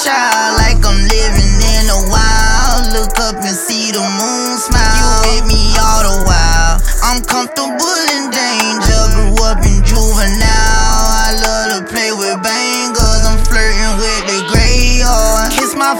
child, like I'm living in the wild. Look up and see the moon smile. You with me all the while. I'm comfortable in danger. Grew up in juvenile. I love to play with bangers. I'm flirting with the gray heart. Kiss my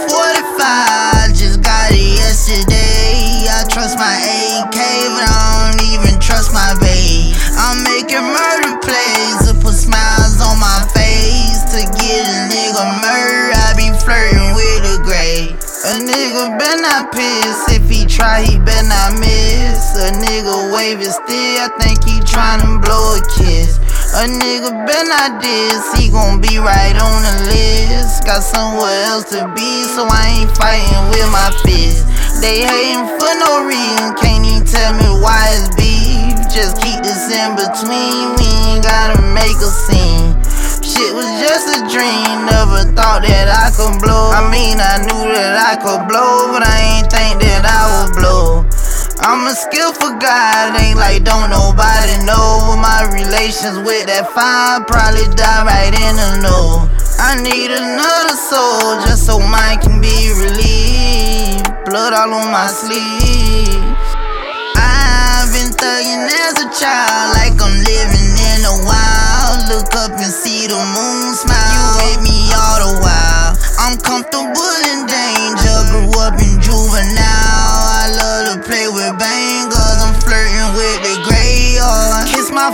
45, just got it yesterday. I trust my AK, but I don't even trust my babe. I'm making murder plays to put smiles on my face. To get a nigga murder, I be flirting with the gray. A nigga better not piss. If he try, he better not miss. A nigga waving still, I think he tryna blow a kiss. A nigga better not diss, he gon' be right on the list. Got somewhere else to be, so I ain't fighting with my fists. They hating for no reason, can't even tell me why it's beef. Just keep this in between, we ain't gotta make a scene. Shit was just a dream, never thought that I could blow. I mean, I knew that I could blow, but I ain't think that I would blow. I'm a skillful guy, it ain't like don't nobody know. My relations with that fire probably die right in the know. I need another soul just so mine can be relieved. Blood all on my sleeve. I've been thugging as a child, like I'm living in the wild. Look up and see the moon smile. You with me all the while. I'm comfortable in danger. Grew up in juvenile. I love to play with bangers. I'm flirting with the gray heart. Kiss my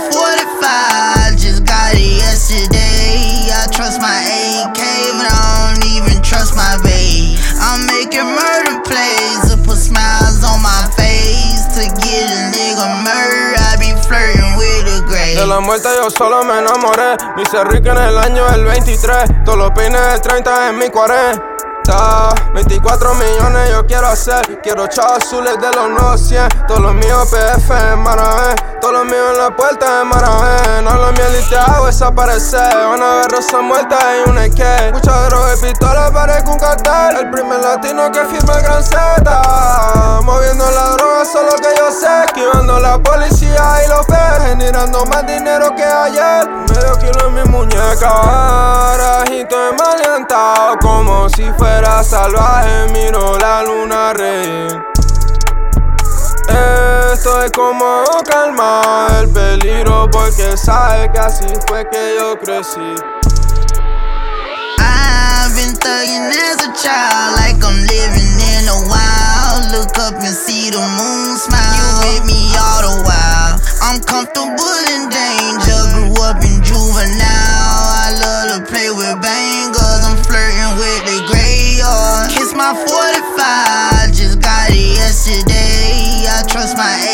45, just got it yesterday. I trust my AK, but I don't even trust my babe. I'm making murder plays to put smiles on my face. To get a nigga murder, I be flirting with the gray. De la muerte yo solo me enamoré. Me hice rico en el año del 23. Todos los peines del 30 en mi 40. 24 millones yo quiero hacer. Quiero chavos azules de los nuevos 100. Todos los míos PF en Marabé. Todos los míos en la puerta de Marabé. No lo miel y te hago desaparecer. Van a ver rosas muertas y un EK. Mucha droga y pistola, parezco un cartel. El primer latino que firma el Gran Z. Moviendo la droga, solo que yo sé. Esquivando la policía y los peces. Generando más dinero que ayer. Medio kilo en mi muñeca. Barajito de maleantado, como si fuera salvaje. Miro la luna reír. Estoy como calmado el peligro, porque sabe que así fue que yo crecí. I've been thugging as a child, like I'm living in the wild. Look up and see the moon smile. You with me all the while. I'm comfortable in danger. Grew up in juvenile. I love to play with bangers. I'm flirting with the gray heart. Kiss my 45, just got it yesterday. I trust my